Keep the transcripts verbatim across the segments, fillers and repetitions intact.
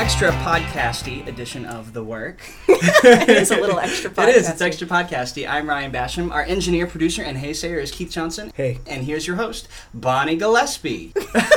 extra podcasty edition of The Work. It is a little extra podcasty. It is. It's extra podcasty. I'm Ryan Basham. Our engineer, producer, and haysayer is Keith Johnson. Hey. And here's your host, Bonnie Gillespie.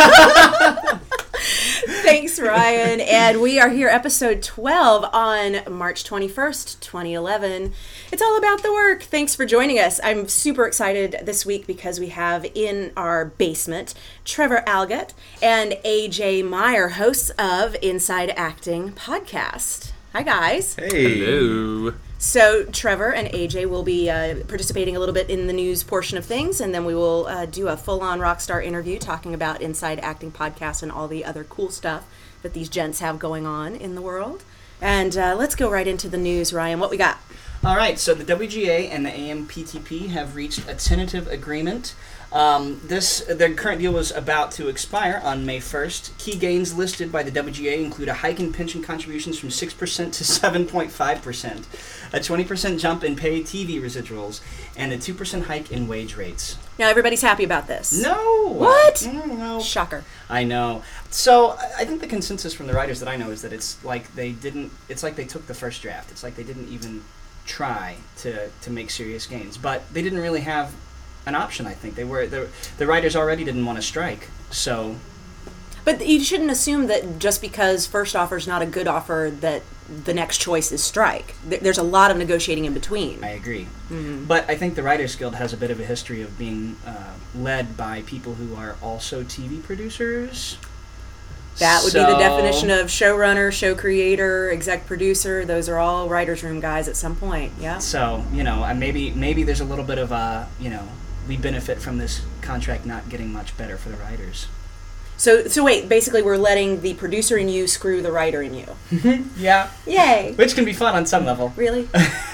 Thanks, Ryan. And we are here, episode twelve, on March twenty-first, twenty eleven. It's all about the work. Thanks for joining us. I'm super excited this week because we have in our basement Trevor Algatt and A J Meyer, hosts of Inside Acting Podcast. Hi, guys. Hey. Hello. So Trevor and A J will be uh, participating a little bit in the news portion of things, and then we will uh, do a full-on rock star interview talking about Inside Acting Podcast and all the other cool stuff that these gents have going on in the world. And uh, let's go right into the news, Ryan. What we got? All right, so the W G A and the A M P T P have reached a tentative agreement. Um, this their current deal was about to expire on May first. Key gains listed by the W G A include a hike in pension contributions from six percent to seven point five percent, a twenty percent jump in pay T V residuals, and a two percent hike in wage rates. Now, everybody's happy about this. No! What? No, no. Shocker. I know. So I think the consensus from the writers that I know is that it's like they didn't, it's like they took the first draft. It's like they didn't even try to, to make serious gains. But they didn't really have an option, I think. They were the, the writers already didn't want to strike, so... But you shouldn't assume that just because first offer is not a good offer that the next choice is strike. There's a lot of negotiating in between. I agree. Mm-hmm. But I think the Writers Guild has a bit of a history of being uh, led by people who are also T V producers. That would so, be the definition of showrunner, show creator, exec producer. Those are all writer's room guys at some point, yeah? So, you know, uh, maybe maybe there's a little bit of a, you know, we benefit from this contract not getting much better for the writers. So, so wait, basically we're letting the producer in you screw the writer in you. Yeah. Yay. Which can be fun on some level. Really?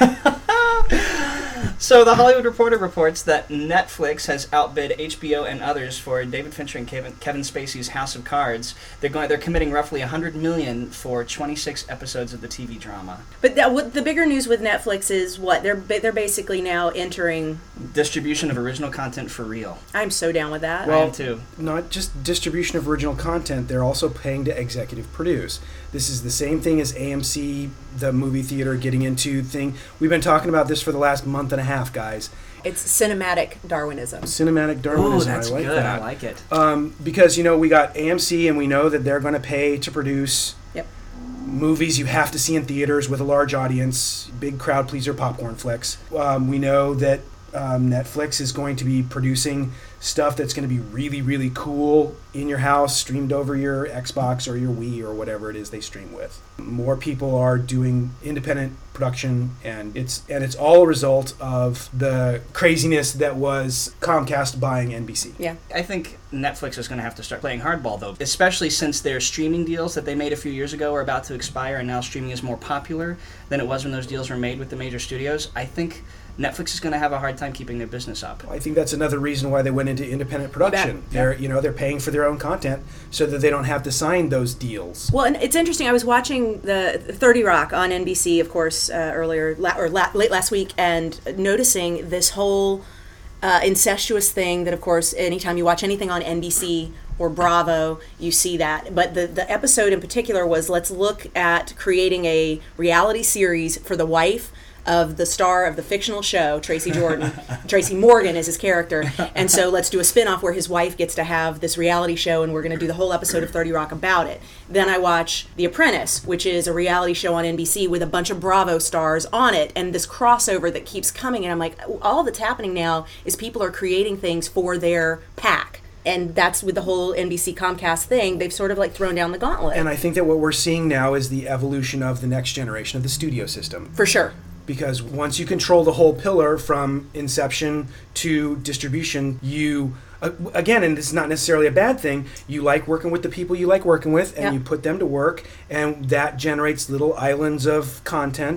So the Hollywood Reporter reports that Netflix has outbid H B O and others for David Fincher and Kevin, Kevin Spacey's House of Cards. They're going. They're committing roughly one hundred million dollars for twenty-six episodes of the T V drama. But that, what, the bigger news with Netflix is what? They're they're basically now entering... Distribution of original content for real. I'm so down with that. Well, I am too. Not just distribution of original content, they're also paying to executive produce. This is the same thing as A M C, the movie theater, getting into thing. We've been talking about this for the last month and a half, guys. It's cinematic Darwinism. Cinematic Darwinism. Ooh, that's I like good. that. I like it. Um, because, you know, we got A M C and we know that they're going to pay to produce Yep. movies you have to see in theaters with a large audience, big crowd pleaser popcorn flicks. Um, we know that um, Netflix is going to be producing stuff that's going to be really, really cool in your house, streamed over your Xbox or your Wii or whatever it is they stream with. More people are doing independent production, and it's and it's all a result of the craziness that was Comcast buying N B C. Yeah. I think Netflix is going to have to start playing hardball, though, especially since their streaming deals that they made a few years ago are about to expire, and now streaming is more popular than it was when those deals were made with the major studios. I think Netflix is going to have a hard time keeping their business up. I think that's another reason why they went into independent production. That, they're you know they're paying for their own content so that they don't have to sign those deals. Well, and it's interesting. I was watching the thirty Rock on N B C, of course, uh, earlier la- or la- late last week, and noticing this whole uh, incestuous thing that, of course, anytime you watch anything on N B C or Bravo, you see that. But the, the episode in particular was, let's look at creating a reality series for the wife of the star of the fictional show, Tracy Jordan. Tracy Morgan is his character. And so let's do a spin-off where his wife gets to have this reality show, and we're going to do the whole episode of thirty Rock about it. Then I watch The Apprentice, which is a reality show on N B C with a bunch of Bravo stars on it, and this crossover that keeps coming. And I'm like, all that's happening now is people are creating things for their pack. And that's with the whole N B C Comcast thing. They've sort of like thrown down the gauntlet. And I think that what we're seeing now is the evolution of the next generation of the studio system. For sure. Because once you control the whole pillar from inception to distribution, you, uh, again, and this is not necessarily a bad thing, you like working with the people you like working with, and yep. you put them to work, and that generates little islands of content,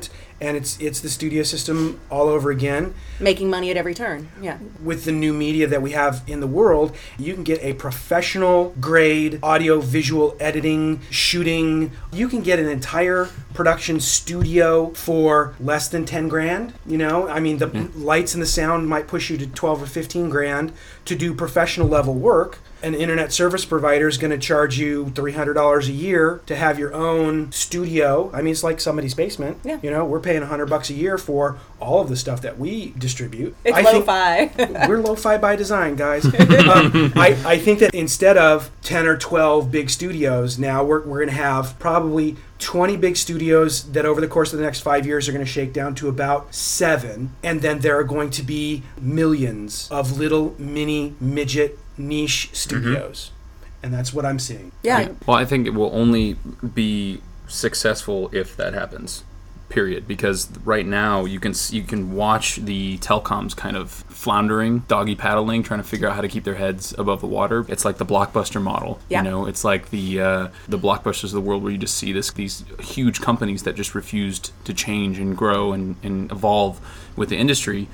and it's it's the studio system all over again. Making money at every turn. Yeah. With the new media that we have in the world, you can get a professional grade audio visual editing, shooting. You can get an entire production studio for less than ten grand. You know, I mean, the mm-hmm. lights and the sound might push you to twelve or fifteen grand to do professional level work. An internet service provider is going to charge you three hundred dollars a year to have your own studio. I mean, it's like somebody's basement. Yeah. You know, we're paying one hundred bucks a year for all of the stuff that we distribute. It's I lo-fi. Think we're lo-fi by design, guys. um, I, I think that instead of ten or twelve big studios, now we're, we're going to have probably twenty big studios that over the course of the next five years are going to shake down to about seven. And then there are going to be millions of little mini midget niche studios. Mm-hmm. And that's what I'm seeing. Yeah. yeah. Well, I think it will only be successful if that happens. Period. Because right now you can you can watch the telecoms kind of floundering, doggy paddling, trying to figure out how to keep their heads above the water. It's like the Blockbuster model. Yeah. You know, it's like the uh, the Blockbusters of the world where you just see this these huge companies that just refused to change and grow and, and evolve with the industry.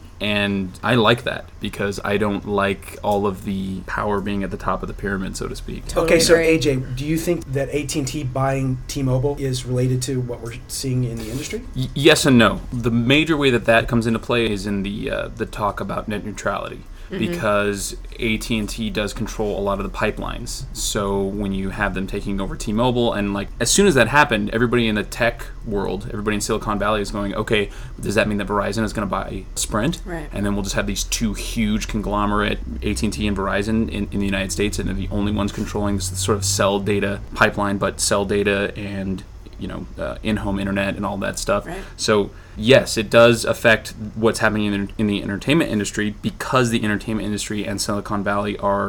And I like that because I don't like all of the power being at the top of the pyramid, so to speak. Totally okay, so agree. A J, do you think that A T and T buying T-Mobile is related to what we're seeing in the industry? Y- yes and no. The major way that that comes into play is in the uh, the talk about net neutrality. Mm-hmm. Because A T and T does control a lot of the pipelines. So when you have them taking over T-Mobile, and like as soon as that happened, everybody in the tech world, everybody in Silicon Valley is going, okay, does that mean that Verizon is going to buy Sprint? Right. And then we'll just have these two huge conglomerate, A T and T and Verizon in, in the United States, and they're the only ones controlling this sort of cell data pipeline, but cell data and you know, uh, in-home internet and all that stuff. Right. So yes, it does affect what's happening in the, in the entertainment industry because the entertainment industry and Silicon Valley are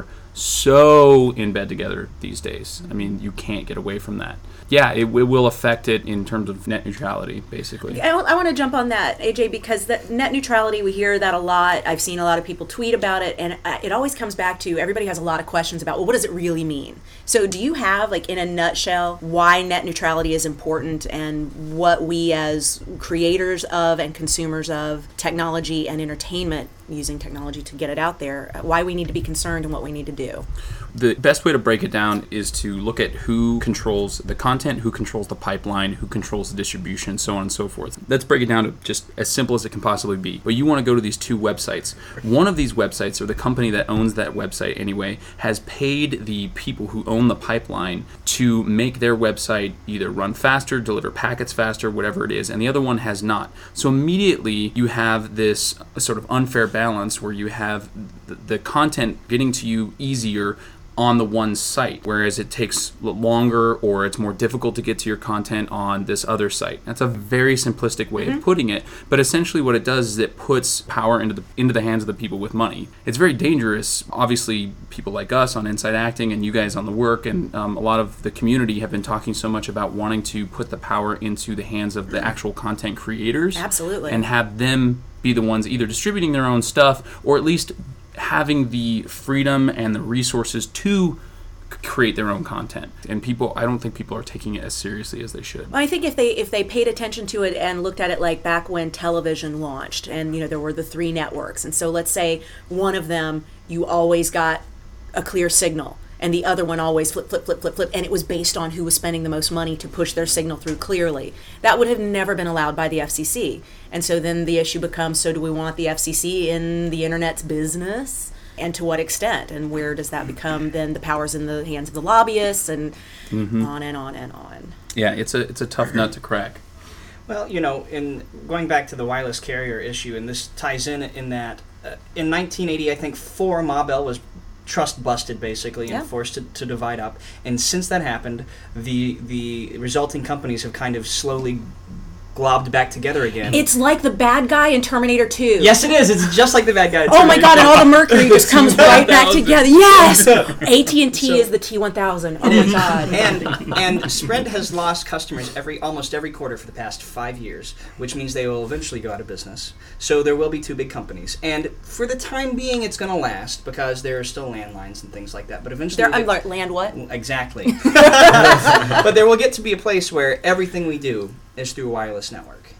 so in bed together these days. I mean, you can't get away from that. Yeah, it, it will affect it in terms of net neutrality, basically. I, I want to jump on that, A J, because that net neutrality, we hear that a lot. I've seen a lot of people tweet about it, and it always comes back to everybody has a lot of questions about, well, what does it really mean? So do you have, like, in a nutshell, why net neutrality is important and what we as creators of and consumers of technology and entertainment, using technology to get it out there, why we need to be concerned and what we need to do? The best way to break it down is to look at who controls the content, who controls the pipeline, who controls the distribution, so on and so forth. Let's break it down to just as simple as it can possibly be. But you want to go to these two websites. One of these websites, or the company that owns that website anyway, has paid the people who own the pipeline to make their website either run faster, deliver packets faster, whatever it is, and the other one has not. So immediately you have this sort of unfair balance where you have the, the content getting to you easier on the one site, whereas it takes longer or it's more difficult to get to your content on this other site. That's a very simplistic way mm-hmm. of putting it, but essentially what it does is it puts power into the into the hands of the people with money. It's very dangerous. Obviously, people like us on Inside Acting and you guys on The Work and um, a lot of the community have been talking so much about wanting to put the power into the hands of the actual content creators. Absolutely. And have them be the ones either distributing their own stuff or at least having the freedom and the resources to create their own content. And people, I don't think people are taking it as seriously as they should. Well, I think if they if they paid attention to it and looked at it like back when television launched and, you know, there were the three networks. And so let's say one of them, you always got a clear signal. And the other one always flip, flip, flip, flip, flip. And it was based on who was spending the most money to push their signal through clearly. That would have never been allowed by the F C C. And so then the issue becomes, so do we want the F C C in the internet's business? And to what extent? And where does that become then the powers in the hands of the lobbyists and mm-hmm. on and on and on? Yeah, it's a it's a tough nut to crack. Well, you know, in going back to the wireless carrier issue, and this ties in in that uh, in nineteen eighty, I think four Ma Bell was trust busted basically and yeah. forced to, to divide up. And since that happened, the the resulting companies have kind of slowly globbed back together again. It's like the bad guy in Terminator two. Yes, it is. It's just like the bad guy in Oh Terminator my god, and all the mercury just comes right back T one thousand. together. Yes! A T and T So- is the T one thousand. Oh my god. and and Sprint has lost customers every almost every quarter for the past five years, which means they will eventually go out of business. So there will be two big companies, and for the time being, it's going to last because there are still landlines and things like that. But eventually, There, we'll I'm get- like, land what? exactly. But there will get to be a place where everything we do is through a wireless network,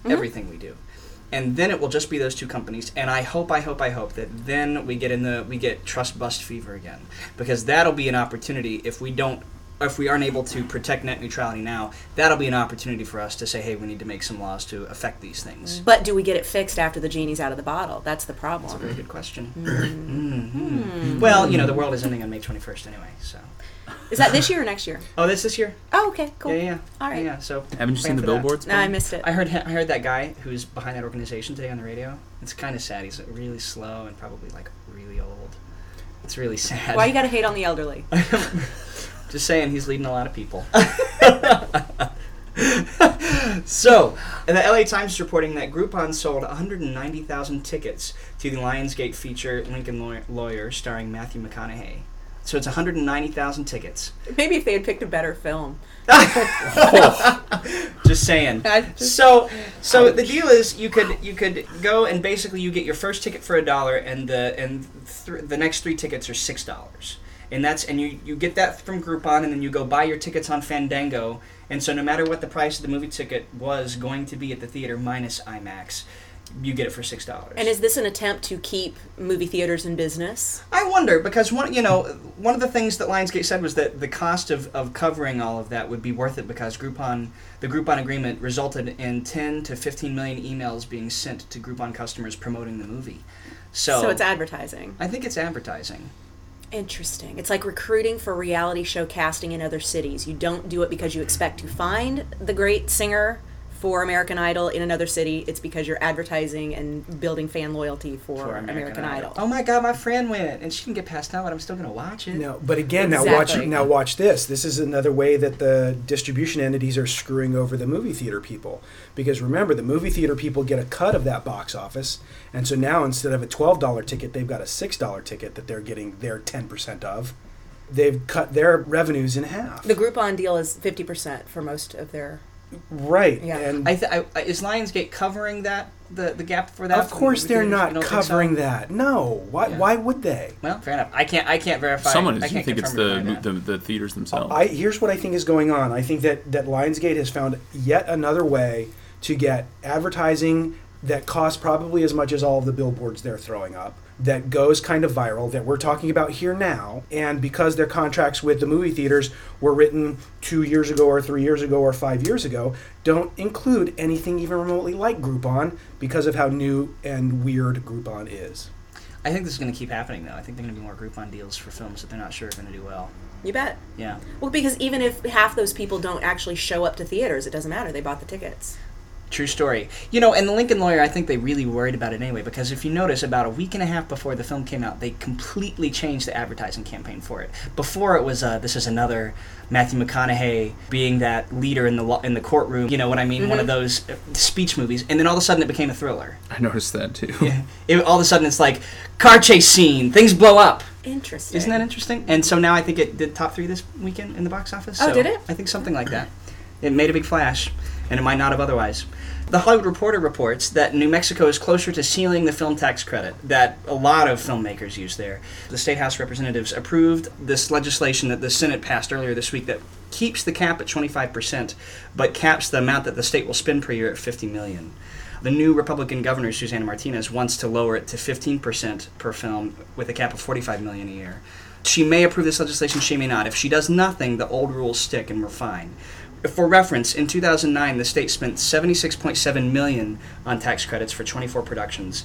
everything we do. And then it will just be those two companies. And I hope, I hope, I hope that then we get in the we get trust bust fever again, because that'll be an opportunity if we don't. If we aren't able to protect net neutrality now, that'll be an opportunity for us to say, hey, we need to make some laws to affect these things. But do we get it fixed after the genie's out of the bottle? That's the problem. That's a very good question. Mm-hmm. Mm. Well, you know, the world is ending on May twenty-first anyway, so. Is that this year or next year? Oh, that's this year. Oh, okay, cool. Yeah, yeah. All right. Yeah, yeah, so. Haven't you seen plan the for that. billboards? No, I missed it. I heard I heard that guy who's behind that organization today on the radio. It's kind of sad. He's really slow and probably like really old. It's really sad. Why you gotta hate on the elderly? Just saying, he's leading a lot of people. So, the L A Times is reporting that Groupon sold one hundred ninety thousand tickets to the Lionsgate feature Lincoln Law- Lawyer starring Matthew McConaughey. So it's one hundred ninety thousand tickets. Maybe if they had picked a better film. Just saying. Just, So, so the deal is, you could you could go and basically you get your first ticket for a dollar, and the and th- the next three tickets are six dollars. And that's and you, you get that from Groupon, and then you go buy your tickets on Fandango. And so no matter what the price of the movie ticket was going to be at the theater minus IMAX, you get it for six dollars. and is this an attempt to keep movie theaters in business? I wonder, because one you know one of the things that Lionsgate said was that the cost of, of covering all of that would be worth it, because Groupon the Groupon agreement resulted in ten to fifteen million emails being sent to Groupon customers promoting the movie. So, So it's advertising. I think it's advertising. Interesting. It's like recruiting for reality show casting in other cities. You don't do it because you expect to find the great singer for American Idol in another city. It's because you're advertising and building fan loyalty for, For American, American Idol. Idol. Oh my God, my friend went, and she didn't get passed out, but I'm still going to watch it. No, but again, now watch Exactly. now watch this. This is another way that the distribution entities are screwing over the movie theater people. Because remember, the movie theater people get a cut of that box office, and so now instead of a twelve dollar ticket, they've got a six dollar ticket that they're getting their ten percent of. They've cut their revenues in half. The Groupon deal is fifty percent for most of their... Right. Yeah. And I th- I, is Lionsgate covering that the, the gap for that? of course for they're movie theaters? not You don't think so? covering that. No. Why Yeah. why would they? Well, fair enough. I can't I can't verify. Someone I is. You can't think it's confirm or the, deny the that. the theaters themselves? I here's what I think is going on. I think that, that Lionsgate has found yet another way to get advertising that costs probably as much as all of the billboards they're throwing up, that goes kind of viral, that we're talking about here now. And because their contracts with the movie theaters were written two years ago or three years ago or five years ago, don't include anything even remotely like Groupon because of how new and weird Groupon is. I think this is going to keep happening, though. I think there are going to be more Groupon deals for films that they're not sure are going to do well. You bet. Yeah. Well, because even if half those people don't actually show up to theaters, it doesn't matter. They bought the tickets. True story. You know, and the Lincoln Lawyer, I think they really worried about it anyway, because if you notice, about a week and a half before the film came out, they completely changed the advertising campaign for it. Before it was, uh, this is another Matthew McConaughey being that leader in the lo- in the courtroom, you know what I mean, Mm-hmm. one of those uh, speech movies, and then all of a sudden it became a thriller. I noticed that too. Yeah. It, all of a sudden it's like, car chase scene, things blow up. Interesting. Isn't that interesting? And so now I think it did top three this weekend in the box office. Oh, so did it? I think something like that. It made a big flash, and it might not have otherwise. The Hollywood Reporter reports that New Mexico is closer to sealing the film tax credit that a lot of filmmakers use there. The State House Representatives approved this legislation that the Senate passed earlier this week that keeps the cap at twenty-five percent, but caps the amount that the state will spend per year at fifty million dollars. The new Republican governor, Susana Martinez, wants to lower it to fifteen percent per film with a cap of forty-five million dollars a year. She may approve this legislation, she may not. If she does nothing, the old rules stick and we're fine. For reference, in two thousand nine, the state spent seventy-six point seven million dollars on tax credits for twenty-four productions.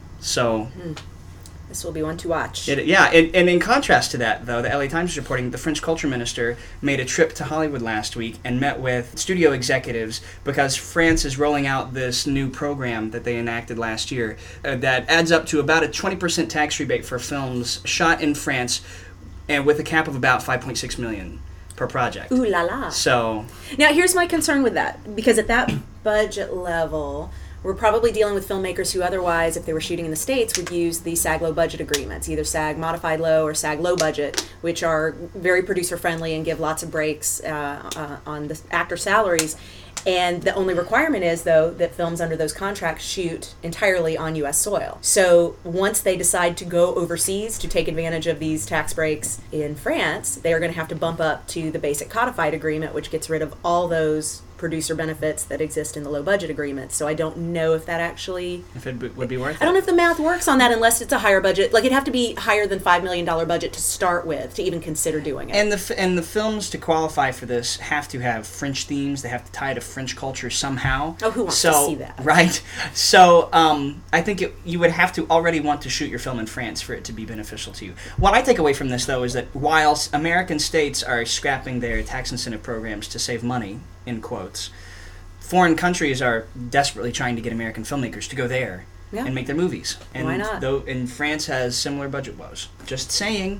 So, This will be one to watch. it, yeah, and, and in contrast to that, though, the L A Times is reporting the French culture minister made a trip to Hollywood last week and met with studio executives because France is rolling out this new program that they enacted last year uh, that adds up to about a twenty percent tax rebate for films shot in France, and with a cap of about five point six million dollars per project. Ooh la la. So, Now, here's my concern with that, because at that budget level, we're probably dealing with filmmakers who otherwise, if they were shooting in the States, would use the SAG low budget agreements, either SAG modified low or SAG low budget, which are very producer friendly and give lots of breaks uh, uh, on the actor salaries. And the only requirement is, though, that films under those contracts shoot entirely on U S soil. So once they decide to go overseas to take advantage of these tax breaks in France, they are going to have to bump up to the basic codified agreement, which gets rid of all those producer benefits that exist in the low budget agreement. So I don't know if that actually If it b- would be worth it. I don't know if the math works on that unless it's a higher budget. Like, it'd have to be higher than five million dollars budget to start with to even consider doing it. And the f- and the films to qualify for this have to have French themes. They have to tie to French culture somehow. Oh, who wants so, to see that? Right. So um, I think it, you would have to already want to shoot your film in France for it to be beneficial to you. What I take away from this, though, is that whilst American states are scrapping their tax incentive programs to save money, in quotes, foreign countries are desperately trying to get American filmmakers to go there Yeah. and make their movies. And Why not? Though, and France has similar budget woes. Just saying.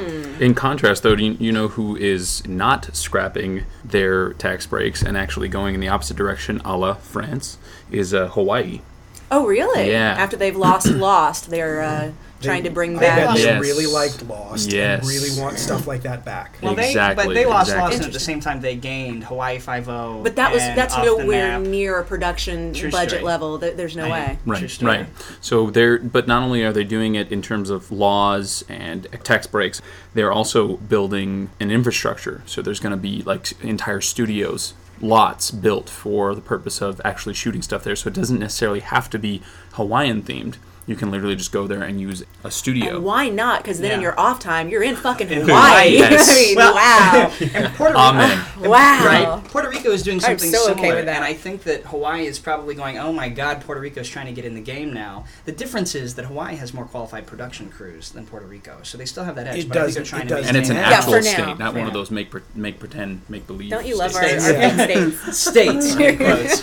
In contrast, though, do you, you know who is not scrapping their tax breaks and actually going in the opposite direction, a la France, is uh, Hawaii. Oh, really? Yeah. After they've lost Lost, they're uh, trying to bring I bet back... they Yes. really liked Lost Yes. and really want stuff like that back. Well, they, Exactly, but they lost exactly. Lost, and at the Interesting. same time they gained Hawaii Five-O. But that was and that's Off the nowhere Map. near a production True budget story. level. There- There's no I know. way. True Right, story. right. So they're, but not only are they doing it in terms of laws and tax breaks, they're also building an infrastructure. So there's going to be like entire studios, lots built for the purpose of actually shooting stuff there. So it doesn't necessarily have to be Hawaiian themed. You can literally just go there and use a studio. And why not? Because then in Yeah. your off time, you're in fucking In Hawaii. Hawaii, yes. I mean, Well, wow. And Puerto Rico, Amen. Wow. right? Puerto Rico is doing I'm something so okay similar, with that. and I think that Hawaii is probably going, "Oh my God, Puerto Rico is trying to get in the game now." The difference is that Hawaii has more qualified production crews than Puerto Rico, so they still have that edge. It but I think does- they're trying it to does. make And it's an it Yeah, actual for now. state, not one Yeah. of those make pre- make pretend, make believe. Don't you love our, States. our Yeah. states? states. in quotes.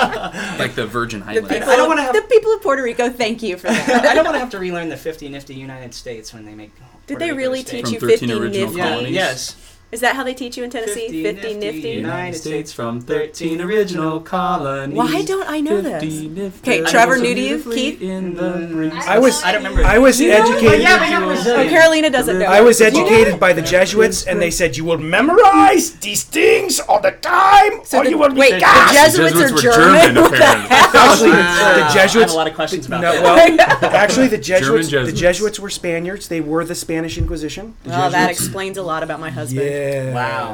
like the Virgin Islands? People, I don't wanna have- the people of Puerto Rico, thank you for that. I don't want to have to relearn the fifty nifty United States when they make. Did Puerto they Rico really the state. teach From you thirteen fifty original nifty? Yeah, colonies? yes. Is that how they teach you in Tennessee? fifty nifty? United States from thirteen original colonies. Why don't I know this? Okay, Okay, Trevor, new to you, Keith? In the breeze. I was I don't remember. I was You know- educated. yeah, but you're Oh, Brazilian. Carolina doesn't know. I was You know- educated by the Jesuits, and they said you will memorize these things all the time, So or the- you will be wait, the gassed. Jesuits Jesuits are were German? German, What the apparently. hell? Actually, Wow. the I have Jesuits. a lot of questions about No, that. well, actually, the Jesuits. The Jesuits. Jesuits were Spaniards. They were the Spanish Inquisition. The Oh, that Jesuits. explains a lot about my husband. Yeah. Wow.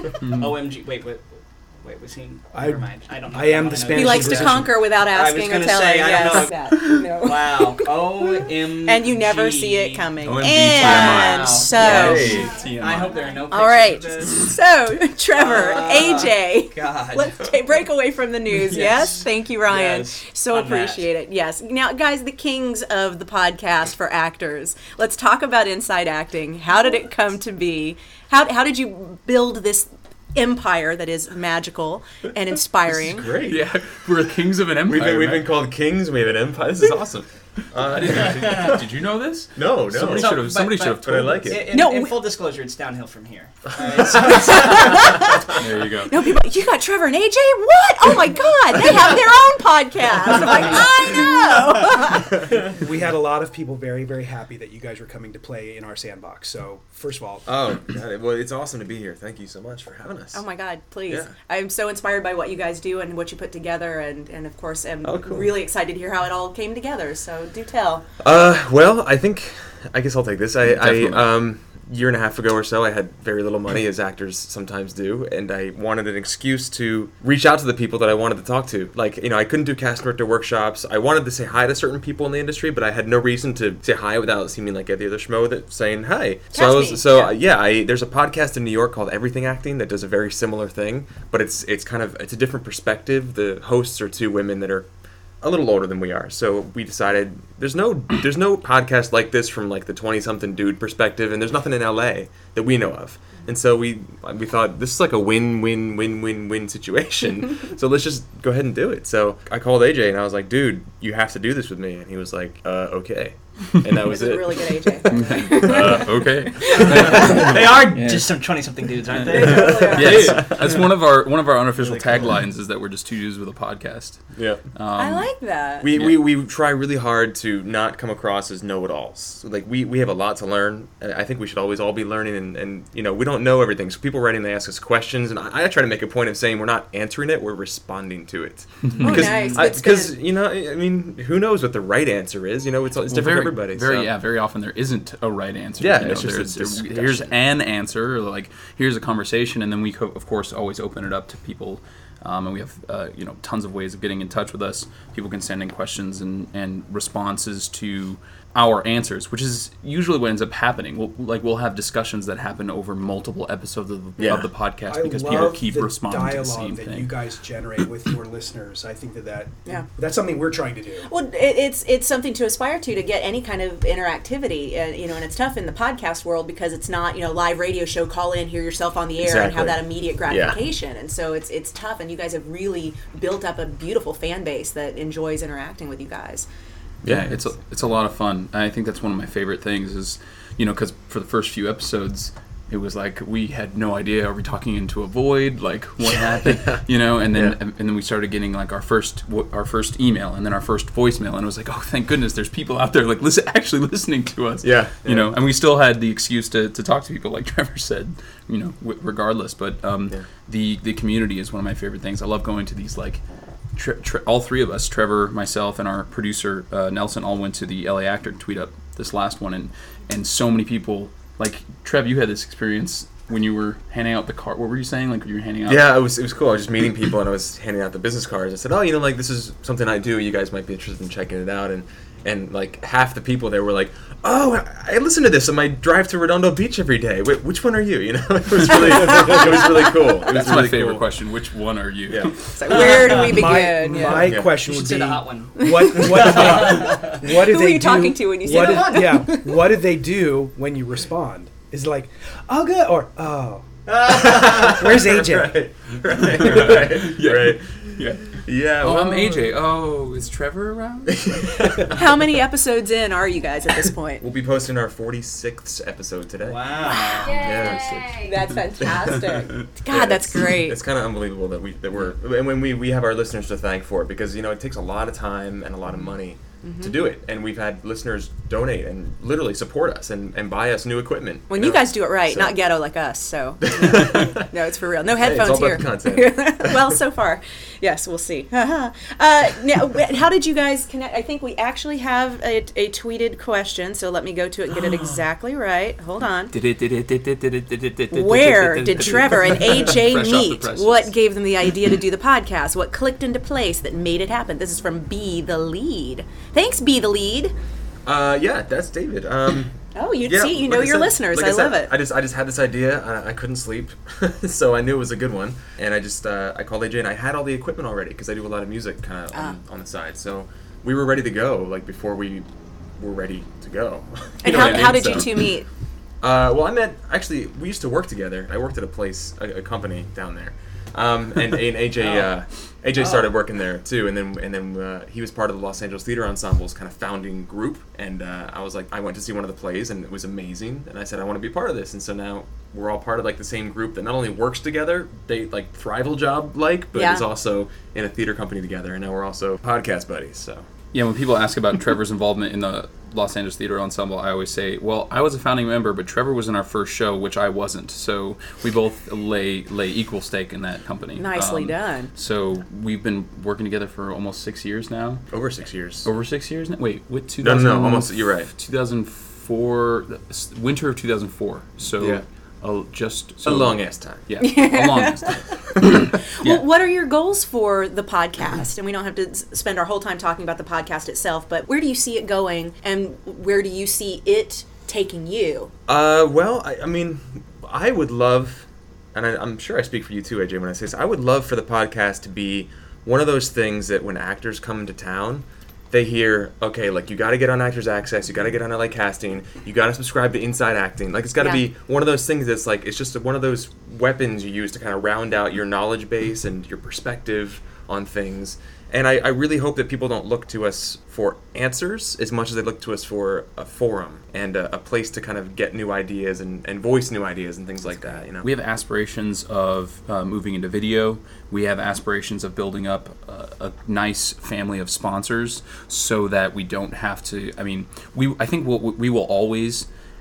O M G. Wait, wait, wait. Was he? I- Never mind. I don't know. I am don't the know. Spanish He likes to Inquisition. conquer without I was asking or gonna telling. say, I don't yes. That, no. Wow. O M G. And you never see it coming. O M G And Wow. so, Yes. T M I I. hope there are no pictures all right. of this. So, Trevor, Ah, A J. God. Let's ta break away from the news. Yes. Yes. Thank you, Ryan. Yes. So On that. appreciate it. Yes. Now, guys, the kings of the podcast for actors. Let's talk about inside acting. How did it come to be? How how did you build this empire that is magical and inspiring? Great. Yeah, we're kings of an empire. We've been, we've man. been called kings. We have an empire. This is awesome. Uh, did, did you know this? no, no. Somebody So, should have. but- Somebody but- should have but I told like us. it. In, No, in we- full disclosure, it's downhill from here. Alright, so it's- There you go. No, people, you got Trevor and A J? What? Oh my God, they have their own podcast. I'm like, I know. We had a lot of people very, very happy that you guys were coming to play in our sandbox. So, first of all, Oh, God, well, it's awesome to be here. Thank you so much for having us. Oh my God, please. Yeah. I'm so inspired by what you guys do and what you put together, and, and of course, I'm Oh, cool. really excited to hear how it all came together. So do tell. Uh, well, I think I guess I'll take this. I, I Definitely. um, year and a half ago or so, I had very little money, as actors sometimes do, and I wanted an excuse to reach out to the people that I wanted to talk to. Like, you know, I couldn't do cast director workshops. I wanted to say hi to certain people in the industry, but I had no reason to say hi without seeming like every other schmo that's saying hi. So Catch I was, me, so yeah. uh, yeah, I there's a podcast in New York called Everything Acting that does a very similar thing, but it's it's kind of it's a different perspective. The hosts are two women that are a little older than we are, so we decided there's no there's no podcast like this from like the twenty something dude perspective, and there's nothing in L A that we know of, and so we we thought this is like a win win win win win situation, so let's just go ahead and do it. So I called A J and I was like, dude, you have to do this with me, and he was like, uh, okay, and that was This is it. really good, A J. Uh, okay. they are just some twenty-something dudes, aren't they? Yes, that's one of our one of our unofficial taglines is that we're just two dudes with a podcast. Yeah. Um, I like that. We, Yeah. we, we try really hard to not come across as know-it-alls. Like, we, we have a lot to learn, and I think we should always all be learning, and, and you know, we don't know everything. So people writing, they ask us questions, and I, I try to make a point of saying we're not answering it, we're responding to it. Oh, nice. Good Because, spin. you know, I mean, who knows what the right answer is? You know, it's, it's Well, different very, for everybody. Very, so. yeah, very often there isn't a right answer. Yeah, you know, it's just a there's- discussion. here's an answer, or like here's a conversation, and then we, co- of course, always open it up to people Um, and we have uh, you know tons of ways of getting in touch with us. People can send in questions and, and responses to our answers, which is usually what ends up happening. We'll, like we'll have discussions that happen over multiple episodes of the, Yeah. of the podcast I because love people keep the responding to the dialogue same that thing. you guys generate with your listeners. I think that, that Yeah. that's something we're trying to do. Well, it, it's it's something to aspire to to get any kind of interactivity, uh, you know, and it's tough in the podcast world because it's not, you know, live radio show, call in, hear yourself on the air, and have Exactly. that immediate gratification. And so it's it's tough, and you guys have really built up a beautiful fan base that enjoys interacting with you guys. Yeah, it's a, it's a lot of fun. I think that's one of my favorite things is, you know, because for the first few episodes, it was like we had no idea, are we talking into a void? Like, what happened? You know, and then Yeah. and, and then we started getting like our first our first email and then our first voicemail, and it was like, oh, thank goodness, there's people out there like listen, actually listening to us. Yeah, you yeah. know, and we still had the excuse to, to talk to people, like Trevor said, you know, w- regardless. But um, Yeah. the the community is one of my favorite things. I love going to these like. Tre- tre- all three of us, Trevor, myself, and our producer uh, Nelson, all went to the L A Actor Tweet Up this last one, and and so many people. Like Trev, you had this experience when you were handing out the card. What were you saying? Like when you were handing out? Yeah, it was it was cool. I was just meeting people and I was handing out the business cards. I said, "Oh, you know, like this is something I do. You guys might be interested in checking it out." And and like half the people there were like, "Oh, I I listen to this on my drive to Redondo Beach every day. Wh- which one are you?" You know, it was really it was really cool. It was That's really my favorite cool. question. Which one are you? Yeah. So where do we My, begin? Yeah. my Yeah. question You would should say be, the hot one. what what do they, what do Who they are you do, talking to when you say what that? do- Yeah, what do they do when you respond? Is it like, oh good, or oh, where's A J? Right, right, right, Yeah. right. Yeah. Yeah. Oh, well, I'm A J. Oh, is Trevor around? How many episodes in are you guys at this point? We'll be posting our forty-sixth episode today. Wow. Yeah. That's fantastic. God, Yeah, that's it's- great. It's kind of unbelievable that we that we're and when we we have our listeners to thank for it because you know it takes a lot of time and a lot of money Mm-hmm. to do it, and we've had listeners donate and literally support us and, and buy us new equipment. When you you know? guys do it right, So- not ghetto like us. So no, it's for real. No Hey, it's headphones all here. about the content. Well, so far, yes, we'll see. uh, now, wh- how did you guys connect? I think we actually have a, a tweeted question, so let me go to it and get it exactly right. Hold on. Where did Trevor and A J Fresh off the meet? presses. What gave them the idea to do the podcast? What clicked into place that made it happen? This is from B the Lead. Thanks, B the Lead. Uh, yeah, that's David. Um, Oh, you yeah, see, you like know I your said- listeners. like I, said, love it. I just I just had this idea. I, I couldn't sleep, so I knew it was a good one. And I just uh, I called A J and I had all the equipment already because I do a lot of music kind of on, Ah. on the side. So we were ready to go like before we were ready to go. You and know how, what I how mean? did you So- two meet? Uh, well, I met actually. We used to work together. I worked at a place, a, a company down there, um, and, and A J, uh, A J started working there too. And then and then uh, he was part of the Los Angeles Theater Ensemble's kind of founding group. And uh, I was like, I went to see one of the plays, and it was amazing. And I said, I want to be part of this. And so now we're all part of like the same group that not only works together, they like thrival job like, but Yeah. is also in a theater company together. And now we're also podcast buddies. So. Yeah, when people ask about Trevor's involvement in the Los Angeles Theater Ensemble, I always say, well, I was a founding member, but Trevor was in our first show, which I wasn't. So we both lay lay equal stake in that company. Nicely Um, done. So we've been working together for almost six years now. Over six years. Over six years now? Wait, with two No, no, thousand? no, almost- you're right. two thousand four, winter of two thousand four. So Yeah. uh, just a so, long ass time. Yeah, a long ass time. Yeah. Well, what are your goals for the podcast? And we don't have to s- spend our whole time talking about the podcast itself, but where do you see it going, and where do you see it taking you? Uh, well, I, I mean, I would love, and I, I'm sure I speak for you too, A J, when I say this. I would love for the podcast to be one of those things that when actors come into town, they hear, okay, like you got to get on Actors Access, you got to get on L A Casting, you got to subscribe to Inside Acting. Like it's got to Yeah. be one of those things that's like it's just one of those weapons you use to kind of round out your knowledge base and your perspective on things. And I, I really hope that people don't look to us for answers as much as they look to us for a forum and a, a place to kind of get new ideas and, and voice new ideas and things like that. You know, We have aspirations of uh, moving into video. We have aspirations of building up a, a nice family of sponsors so that we don't have to. I mean, we I think we'll, we will always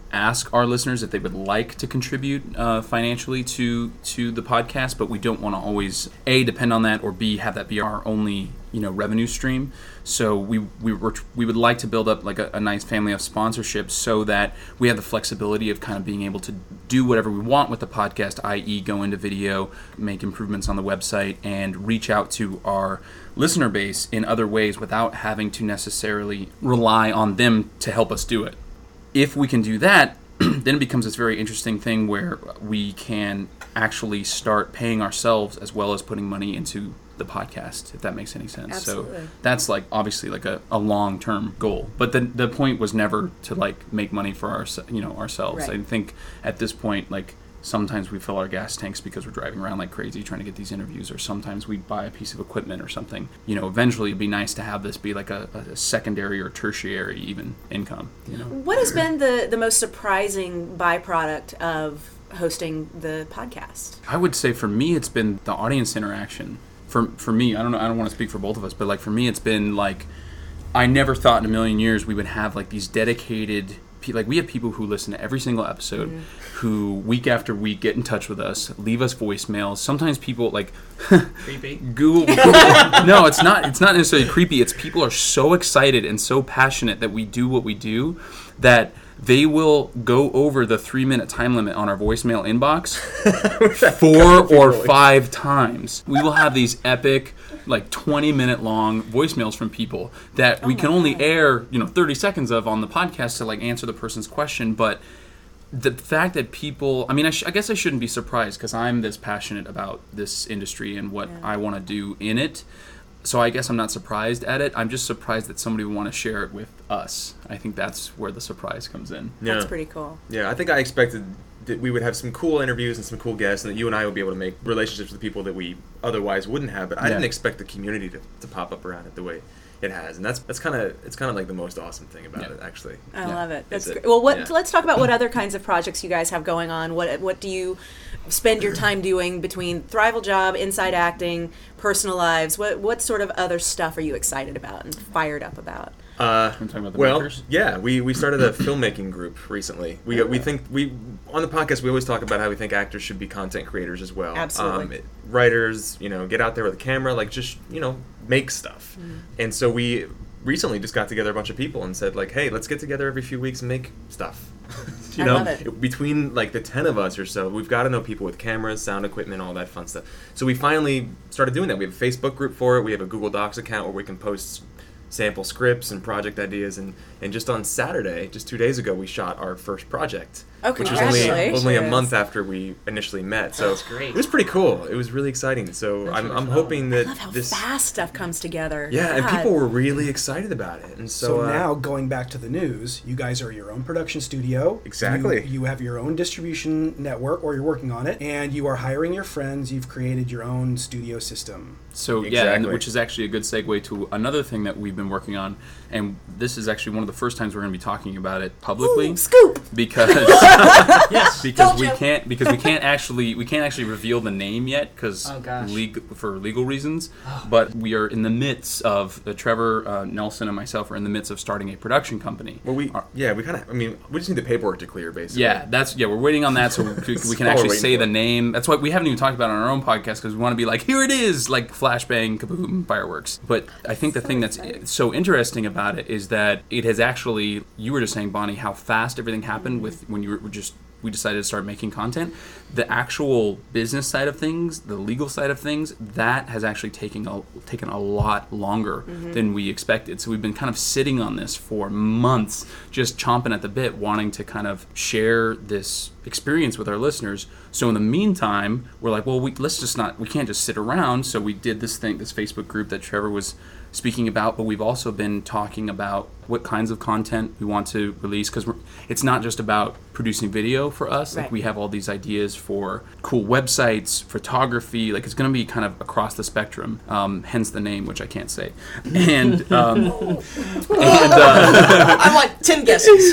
ask our listeners if they would like to contribute uh, financially to to the podcast, but we don't want to always A, depend on that, or B, have that be our only, you know, revenue stream. So we we were, we would like to build up like a, a nice family of sponsorships so that we have the flexibility of kind of being able to do whatever we want with the podcast, that is go into video, make improvements on the website, and reach out to our listener base in other ways without having to necessarily rely on them to help us do it. If we can do that, then it becomes this very interesting thing where we can actually start paying ourselves as well as putting money into the podcast, if that makes any sense. Absolutely. So that's like obviously like a, a long-term goal, but the the point was never to like make money for our you know ourselves. Right. I think at this point, like sometimes we fill our gas tanks because we're driving around like crazy trying to get these interviews, or sometimes we buy a piece of equipment or something. You know, eventually it'd be nice to have this be like a, a secondary or tertiary even income. You know, What has been the, the most surprising byproduct of hosting the podcast? I would say for me, it's been the audience interaction. For for me, I don't know. I don't want to speak for both of us, but like for me, it's been like I never thought in a million years we would have like these dedicated. Like we have people who listen to every single episode, mm-hmm. who week after week get in touch with us, leave us voicemails. Sometimes people like creepy. Google. Google no, it's not. It's not necessarily creepy. It's people are so excited and so passionate that we do what we do that they will go over the three minute time limit on our voicemail inbox four or five times. We will have these epic, like twenty minute long voicemails from people that oh we can only God. air, you know, thirty seconds of on the podcast to like answer the person's question. But the fact that people, I mean, I, sh- I guess I shouldn't be surprised because I'm this passionate about this industry and what yeah. I want to do in it. So I guess I'm not surprised at it. I'm just surprised that somebody would want to share it with us. I think that's where the surprise comes in. Yeah. That's pretty cool. Yeah, I think I expected that we would have some cool interviews and some cool guests, and that you and I would be able to make relationships with people that we otherwise wouldn't have. But I Yeah. didn't expect the community to, to pop up around it the way it has, and that's that's kind of it's kind of like the most awesome thing about Yeah. it, actually. I Yeah. love it. That's Is it? great. Well, what? Yeah. Let's talk about what other kinds of projects you guys have going on. What What do you spend your time doing between Thrival Job, Inside Acting, personal lives? What What sort of other stuff are you excited about and fired up about? Uh, Can we talk about the well, makers? yeah, we, we started a filmmaking group recently. We we think we on the podcast we always talk about how we think actors should be content creators as well. Absolutely. Um, writers, you know, get out there with a camera, like just you know make stuff. Mm. And so we recently just got together a bunch of people and said like, hey, let's get together every few weeks and make stuff. you I know, love it. between like the ten of us or so, we've got to know people with cameras, sound equipment, all that fun stuff. So we finally started doing that. We have a Facebook group for it. We have a Google Docs account where we can post sample scripts and project ideas, and, and just on Saturday, just two days ago, we shot our first project, Oh, which was only congratulations. only a month after we initially met. So That's great. it was pretty cool. It was really exciting. So That's I'm really I'm fun. hoping I that love how this fast stuff comes together. yeah, and God. people were really excited about it. And so, So, uh, now, going back to the news, you guys are your own production studio. Exactly. You, you have your own distribution network, or you're working on it, and you are hiring your friends. You've created your own studio system. So yeah, and, Exactly. which is actually a good segue to another thing that we've been working on, and this is actually one of the first times we're going to be talking about it publicly. Ooh, scoop. Because Yes. because Told we you. can't because we can't actually we can't actually reveal the name yet because Oh, gosh. legal for legal reasons. But we are in the midst of uh, Trevor uh, Nelson and myself are in the midst of starting a production company. well, we Our- yeah, we kind of I mean, we just need the paperwork to clear, basically. Yeah, that's yeah. We're waiting on that so we, we can all we're actually waiting say for. the name. That's why we haven't even talked about it on our own podcast because we want to be like, here it is, like flashbang, kaboom, fireworks. But I think the thing that's so interesting about it is that it has actually. You were just saying, Bonnie, how fast everything happened with when you were just. We decided to start making content. The actual business side of things, the legal side of things, that has actually taken a, taken a lot longer than we expected. So we've been kind of sitting on this for months, just chomping at the bit, wanting to kind of share this experience with our listeners. So in the meantime, we're like, well, we, let's just not, we can't just sit around. So we did this thing, this Facebook group that Trevor was speaking about, but we've also been talking about what kinds of content we want to release because it's not just about producing video for us. Like Right. we have all these ideas for cool websites, photography. Like it's going to be kind of across the spectrum. Um, hence the name, which I can't say. And um, and uh, I'm like ten guesses.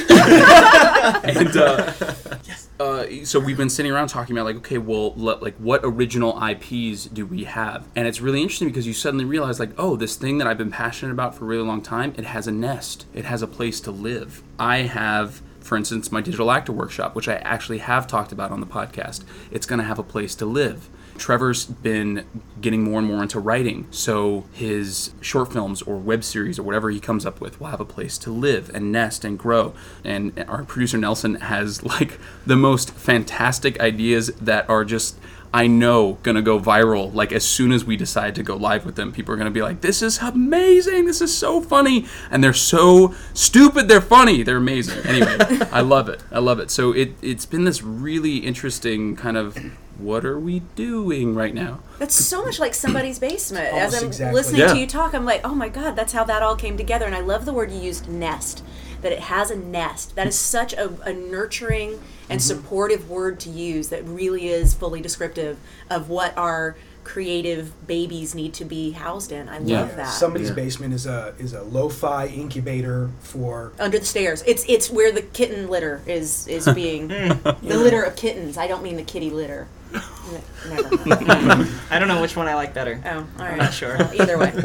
and uh, uh, so we've been sitting around talking about like, okay, well, le- like what original I Ps do we have? And it's really interesting because you suddenly realize like, oh, this thing that I've been passionate about for a really long time, it has a nest. It has a place to live. I have For instance, my digital actor workshop, which I actually have talked about on the podcast, it's going to have a place to live. Trevor's been getting more and more into writing, so his short films or web series or whatever he comes up with will have a place to live and nest and grow. And our producer Nelson has like the most fantastic ideas that are just, I know, gonna go viral. Like as soon as we decide to go live with them, people are gonna be like, "This is amazing! This is so funny!" And they're so stupid. They're funny. They're amazing. Anyway, I love it. I love it. So it it's been this really interesting kind of, what are we doing right now? That's so much like somebody's basement. As Almost I'm exactly. listening Yeah. to you talk, I'm like, oh my God, that's how that all came together. And I love the word you used, nest. That it has a nest. That is such a, a nurturing and supportive word to use that really is fully descriptive of what our creative babies need to be housed in. I Yeah. love that. Somebody's Yeah. basement is a is a lo-fi incubator for Under the stairs. It's it's where the kitten litter is is being the litter of kittens. I don't mean the kitty litter. Ne- Never mind. I don't know which one I like better. Oh, all right. I'm not sure. Well, either way.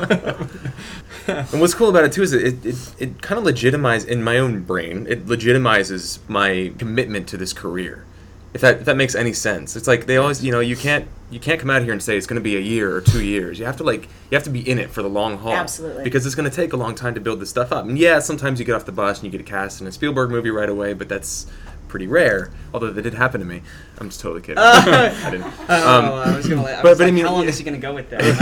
And what's cool about it too is it it, it kind of legitimizes, in my own brain, it legitimizes my commitment to this career. If that if that makes any sense. It's like they always, you know, you can't you can't come out here and say it's going to be a year or two years. You have to like you have to be in it for the long haul. Absolutely. Because it's going to take a long time to build this stuff up. And yeah, sometimes you get off the bus and you get cast in a Spielberg movie right away, but that's pretty rare. Although that did happen to me. I'm just totally kidding. I didn't. Oh, Um, I was gonna. Let, I but- was but I like, mean, how long yeah. is he gonna go with that?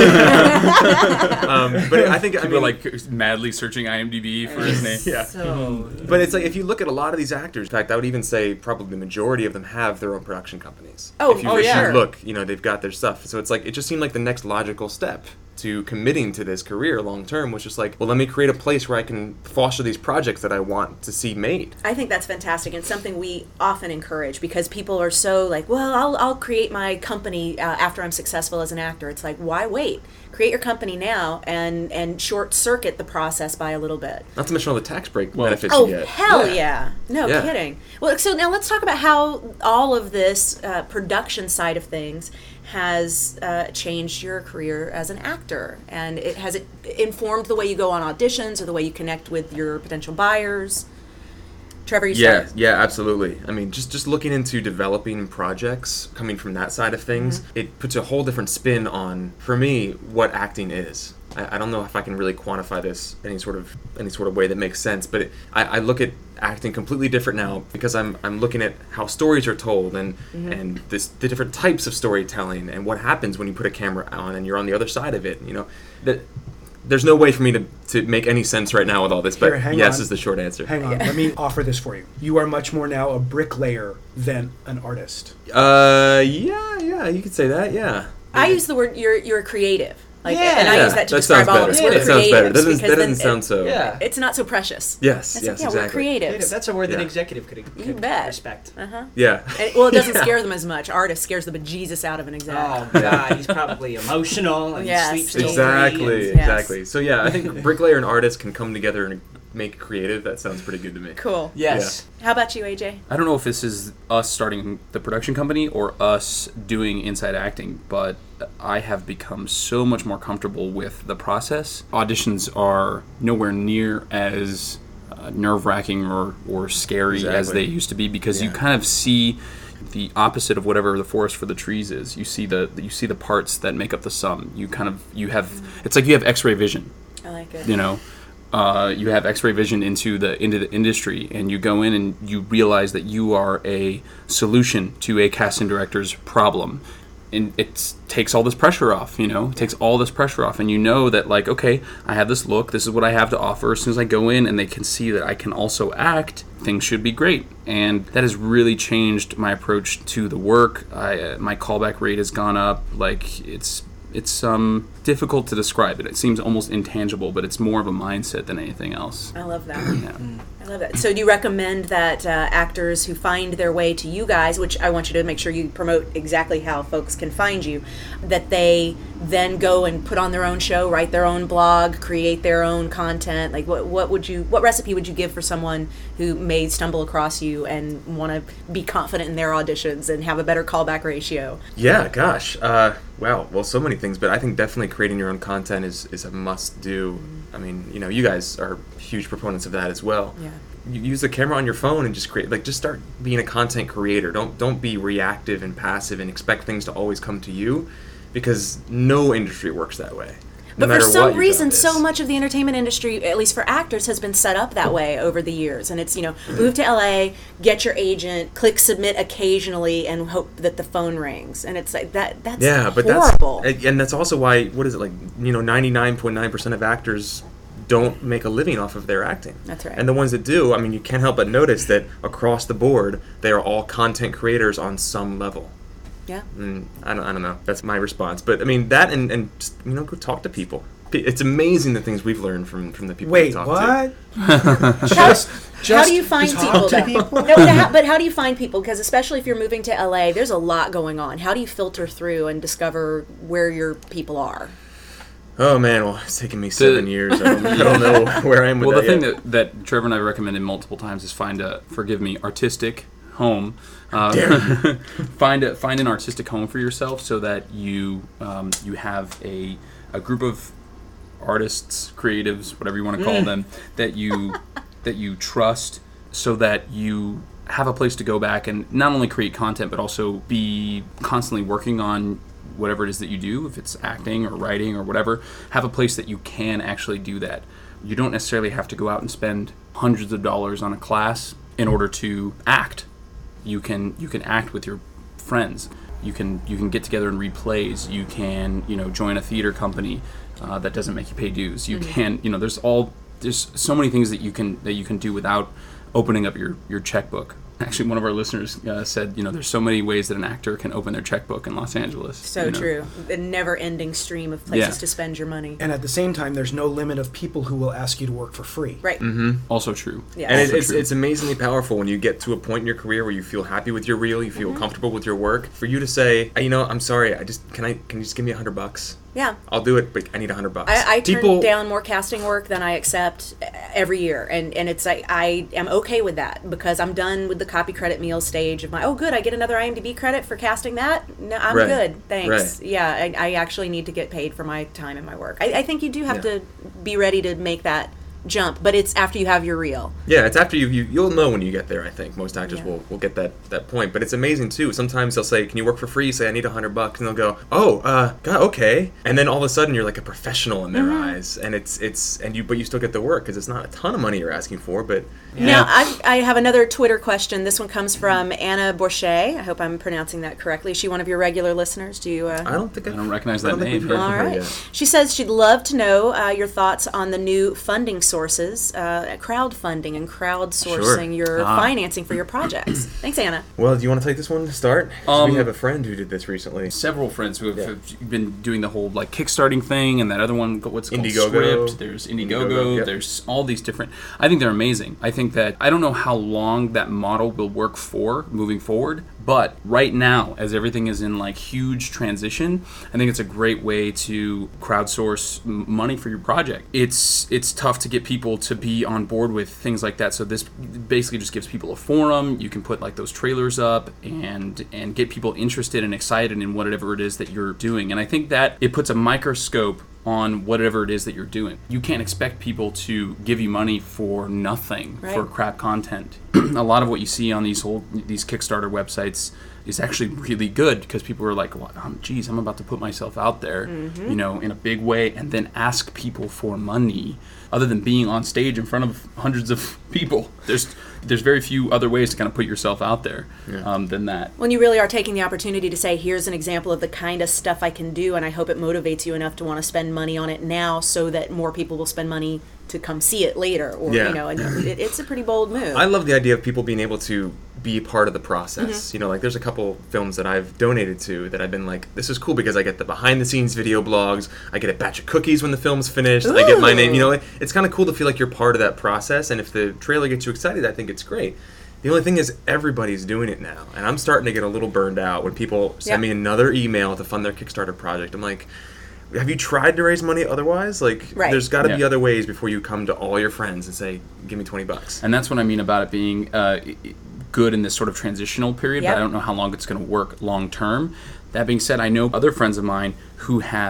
um, but I think I People mean, are like madly searching IMDb for his name. yeah. So, But it's like if you look at a lot of these actors, in fact, I would even say probably the majority of them have their own production companies. Oh, if you, oh, if you yeah. look, you know, they've got their stuff. So it's like it just seemed like the next logical step to committing to this career long term was just like, well, let me create a place where I can foster these projects that I want to see made. I think that's fantastic and something we often encourage because people are so like, well, I'll, I'll create my company uh, after I'm successful as an actor. It's like, why wait? Create your company now and, and short circuit the process by a little bit. Not to mention all the tax break Well- benefits Oh, you get. hell yeah. No Yeah. kidding. Well, so now let's talk about how all of this uh, production side of things has uh, changed your career as an actor. And it has it informed the way you go on auditions or the way you connect with your potential buyers. Trevor, you Yeah, start. yeah, absolutely. I mean, just just looking into developing projects, coming from that side of things, Mm-hmm. it puts a whole different spin on, for me, what acting is. I, I don't know if I can really quantify this any sort of any sort of way that makes sense, but it, I, I look at acting completely different now because I'm I'm looking at how stories are told and Mm-hmm. and this the different types of storytelling and what happens when you put a camera on and you're on the other side of it. You know that. There's no way for me to, to make any sense right now with all this, but Here, hang yes on. is the short answer. Hang on, let me offer this for you. You are much more now a bricklayer than an artist. Uh, yeah, yeah, you could say that, yeah. I use the word you're you're creative. Like, Yeah. and I Yeah, use that to that describe sounds all of better. us. Yeah, We're that sounds creatives better. Doesn't, because that then doesn't sound it- so. yeah. It's not so precious. Yes, That's yes, yeah, exactly. we're creatives. Creative, that's a word that Yeah. an executive could, You could bet. respect. Uh-huh. Yeah. And, well, it doesn't Yeah. scare them as much. Artist scares the bejesus out of an exec. Oh God, he's probably emotional and Yes, sleeps till Exactly, three. Yes. exactly. So yeah, I think bricklayer and artist can come together and make creative. That sounds pretty good to me. Cool. And, yes. How about you, A J? I don't know if this is us starting the production company or us doing inside acting, but I have become so much more comfortable with the process. Auditions are nowhere near as uh, nerve-wracking or, or scary as Exactly. they used to be because you Yeah. kind of see the opposite of whatever the forest for the trees is. You see the you see the parts that make up the sum. You kind of you have it's like you have X-ray vision. I like it. You know, uh, you have X-ray vision into the into the industry, and you go in and you realize that you are a solution to a casting director's problem, and it takes all this pressure off. You know, it takes all this pressure off, and you know that like, okay, I have this look. This is what I have to offer. As soon as I go in, and they can see that I can also act, things should be great, and that has really changed my approach to the work. I, uh, my callback rate has gone up. Like it's. It's um, difficult to describe it. It seems almost intangible, but it's more of a mindset than anything else. I love that. Yeah. I love that. So do you recommend that uh, actors who find their way to you guys, which I want you to make sure you promote exactly how folks can find you, that they then go and put on their own show, write their own blog, create their own content? Like what, what would you, what recipe would you give for someone who may stumble across you and want to be confident in their auditions and have a better callback ratio? Yeah, gosh. Uh, wow. Well, so many things, but I think definitely creating your own content is, is a must do. I mean, you know, you guys are huge proponents of that as well. Yeah. you use the camera on your phone and just create, like, just start being a content creator. Don't don't be reactive and passive and expect things to always come to you, because no industry works that way. No But for matter some what your reason, job so is. much of the entertainment industry, at least for actors, has been set up that way over the years. And it's, you know, move to L A, get your agent, click submit occasionally, and hope that the phone rings. And it's like, that. that's Yeah, but horrible. that's and that's also why, what is it, like, you know, ninety-nine point nine percent of actors don't make a living off of their acting. That's right. And the ones that do, I mean, you can't help but notice that across the board, they are all content creators on some level. Yeah. Mm, I don't, I don't know. That's my response. But I mean, that and, and just, you know, go talk to people. It's amazing the things we've learned from, from the people we Wait, talk what? How, just, how just do you find talk people, to though? people? No, but how, but how do you find people? Because especially if you're moving to L A, there's a lot going on. How do you filter through and discover where your people are? to. Oh man, well, it's taken me seven years. I don't, I don't know where I am with Well, the that thing yet. that, that Trevor and I recommended multiple times is find a, forgive me, artistic home. Uh, find a, find an artistic home for yourself so that you um, you have a a group of artists, creatives, whatever you want to call them, that you that you trust, so that you have a place to go back and not only create content but also be constantly working on whatever it is that you do. If it's acting or writing or whatever, have a place that you can actually do that. You don't necessarily have to go out and spend hundreds of dollars on a class in order to act. You can you can act with your friends. You can you can get together and read plays. You can, you know, join a theater company uh, that doesn't make you pay dues. You Mm-hmm. can, you know, there's all there's so many things that you can that you can do without opening up your your checkbook. Actually, one of our listeners uh, said, you know, there's so many ways that an actor can open their checkbook in Los Angeles. So you know. true. A never-ending stream of places Yeah. to spend your money. And at the same time, there's no limit of people who will ask you to work for free. Right. Also true. Yeah. And it, Also it's, true. it's amazingly powerful when you get to a point in your career where you feel happy with your reel, you feel Mm-hmm. comfortable with your work. For you to say, you know, I'm sorry, I just can I can you just give me a hundred bucks? Yeah. I'll do it, but I need a hundred bucks. I, I turn People, down more casting work than I accept every year, and and it's like I am okay with that because I'm done with the copy credit meal stage of my, oh good, I get another IMDb credit for casting that. No, I'm Right. good, thanks. Right. Yeah, I, I actually need to get paid for my time and my work. I, I think you do have Yeah. to be ready to make that jump, but it's after you have your reel. Yeah, it's after you, you you'll know when you get there. I think most actors Yeah. will, will get that, that point. But it's amazing too. Sometimes they'll say, "Can you work for free?" You say, "I need a hundred bucks," and they'll go, "Oh, uh, God, okay." And then all of a sudden, you're like a professional in their Mm-hmm. eyes, and it's it's and you but you still get the work because it's not a ton of money you're asking for, but Now, I, I have another Twitter question. This one comes from Anna Borchet. I hope I'm pronouncing that correctly. Is she one of your regular listeners? Do you? Uh, I don't think I don't recognize I don't that think name. we've heard All from her right. yet. She says she'd love to know uh, your thoughts on the new funding sources, uh, crowdfunding and crowdsourcing Sure. your Ah. financing for your projects. Thanks, Anna. Well, do you want to take this one to start? 'Cause Um, we have a friend who did this recently. Several friends who have, Yeah. have been doing the whole like kickstarting thing, and that other one, what's it called Indiegogo. Script. There's Indiegogo. Indiegogo, yep. There's all these different. I think they're amazing. I think that I don't know how long that model will work for moving forward, but right now, as everything is in like huge transition, I think it's a great way to crowdsource m- money for your project. It's it's tough to get people to be on board with things like that. So this basically just gives people a forum. You can put like those trailers up and and get people interested and excited in whatever it is that you're doing. And I think that it puts a microscope on whatever it is that you're doing. You can't expect people to give you money for nothing Right. for crap content. A lot of what you see on these whole these Kickstarter websites is actually really good because people are like, well, um, geez, I'm about to put myself out there, you know, in a big way, and then ask people for money. Other than being on stage in front of hundreds of people, there's there's very few other ways to kind of put yourself out there um, than that. When you really are taking the opportunity to say, here's an example of the kind of stuff I can do, and I hope it motivates you enough to want to spend money on it now so that more people will spend money to come see it later. Or, Yeah. you know, and it, it's a pretty bold move. I love the idea of people being able to be a part of the process. Mm-hmm. You know, like there's a couple films that I've donated to that I've been like, this is cool because I get the behind the scenes video blogs, I get a batch of cookies when the film's finished, I get my name, you know, it's kind of cool to feel like you're part of that process, and if the trailer gets you excited, I think it's great. The only thing is everybody's doing it now, and I'm starting to get a little burned out when people send Yeah. me another email to fund their Kickstarter project. I'm like, have you tried to raise money otherwise? Like, Right. there's got to be Yeah. other ways before you come to all your friends and say, give me twenty bucks. And that's what I mean about it being uh, i- i- good in this sort of transitional period, Yep. but I don't know how long it's going to work long term. That being said, I know other friends of mine who have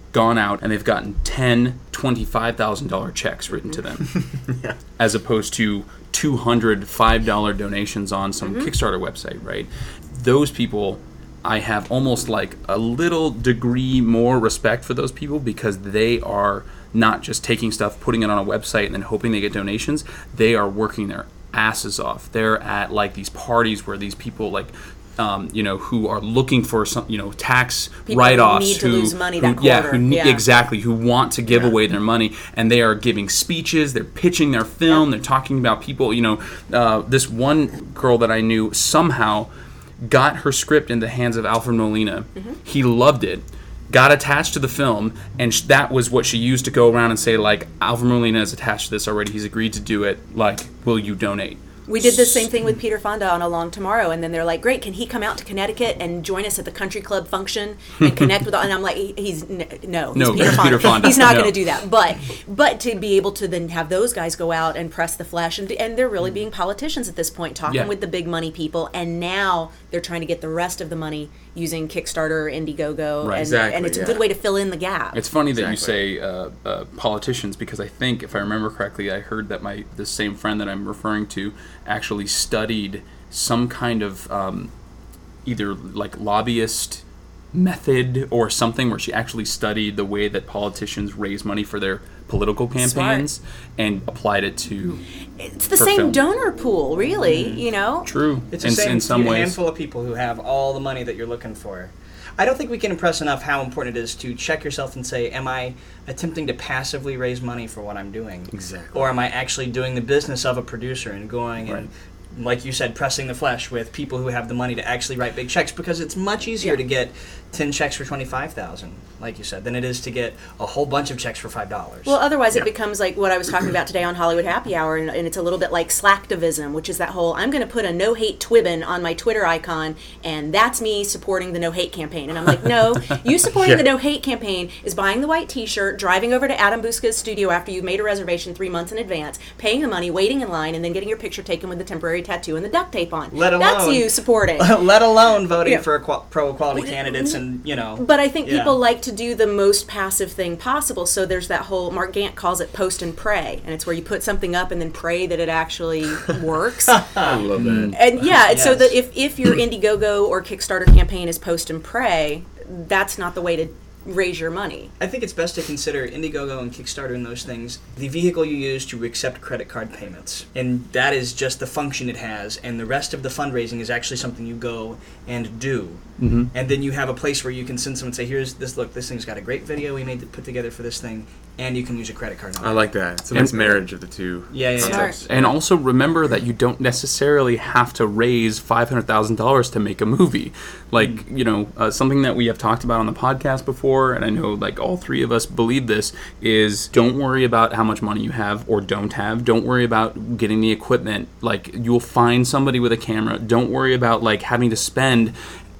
gone out and they've gotten ten, twenty-five thousand dollar checks written to them, Yeah. as opposed to two hundred five dollar donations on some Mm-hmm. Kickstarter website, right? Those people, I have almost like a little degree more respect for those people because they are not just taking stuff, putting it on a website, and then hoping they get donations. They are working their asses off. They're at like these parties where these people like. Um, you know, who are looking for some, you know, tax People who write-offs, need to lose money who, that yeah, quarter. who ne- Yeah. exactly, who want to give Yeah. away their money, and they are giving speeches. They're pitching their film. They're talking about people. You know, uh, this one girl that I knew somehow got her script in the hands of Alfred Molina. Mm-hmm. He loved it. Got attached to the film, and sh- that was what she used to go around and say, like, Alfred Molina is attached to this already. He's agreed to do it. Like, will you donate? We did the same thing with Peter Fonda on Along Tomorrow, and then they're like, "Great, can he come out to Connecticut and join us at the country club function and connect with?" All, and I'm like, he- "He's n- no, he's No, Peter, Peter Fonda. Fonda. He's not No. going to do that." But but to be able to then have those guys go out and press the flesh, and and they're really being politicians at this point, talking Yeah. with the big money people, and now they're trying to get the rest of the money using Kickstarter or Indiegogo, Right. and, Exactly, and it's a yeah. good way to fill in the gap. It's funny that you Exactly. say uh, uh, politicians, because I think, if I remember correctly, I heard that my the same friend that I'm referring to actually studied some kind of um, either like lobbyist method or something, where she actually studied the way that politicians raise money for their political campaigns and applied it to It's the for same film. donor pool, really. You know, true It's the in, same in some few ways. handful of people who have all the money that you're looking for. I don't think we can impress enough how important it is to check yourself and say, am I attempting to passively raise money for what I'm doing? Exactly. Or am I actually doing the business of a producer and going and, like you said, pressing the flesh with people who have the money to actually write big checks? Because it's much easier Yeah. to get ten checks for twenty-five thousand dollars, like you said, than it is to get a whole bunch of checks for five dollars. well, otherwise Yeah. it becomes like what I was talking about today on Hollywood Happy Hour, and, and it's a little bit like slacktivism, which is that whole, I'm going to put a no-hate twibbon on my Twitter icon, and that's me supporting the no-hate campaign. And I'm like, no, you supporting Yeah. the no-hate campaign is buying the white t-shirt, driving over to Adam Busca's studio after you've made a reservation three months in advance, paying the money, waiting in line, and then getting your picture taken with the temporary tattoo and the duct tape on. Let That's alone- you supporting. Let alone voting Yeah. for equa- pro-equality candidates and, you know. But I think Yeah. people like to do the most passive thing possible. So there's that whole, Mark Gant calls it post and pray. And it's where you put something up and then pray that it actually works. I love that. And yeah, and so Yes. that if, if your Indiegogo or Kickstarter campaign is post and pray, that's not the way to raise your money. I think it's best to consider Indiegogo and Kickstarter and those things the vehicle you use to accept credit card payments. And that is just the function it has. And the rest of the fundraising is actually something you go and do. Mm-hmm. And then you have a place where you can send someone and say, here's this, look, this thing's got a great video we made to put together for this thing. And you can use a credit card on it. I like that. It's a And- nice marriage of the two. Yeah, yeah, yeah. concepts. And also remember that you don't necessarily have to raise five hundred thousand dollars to make a movie. Like, you know, uh, something that we have talked about on the podcast before, and I know like all three of us believe this, is don't worry about how much money you have or don't have. Don't worry about getting the equipment. Like, you'll find somebody with a camera. Don't worry about like having to spend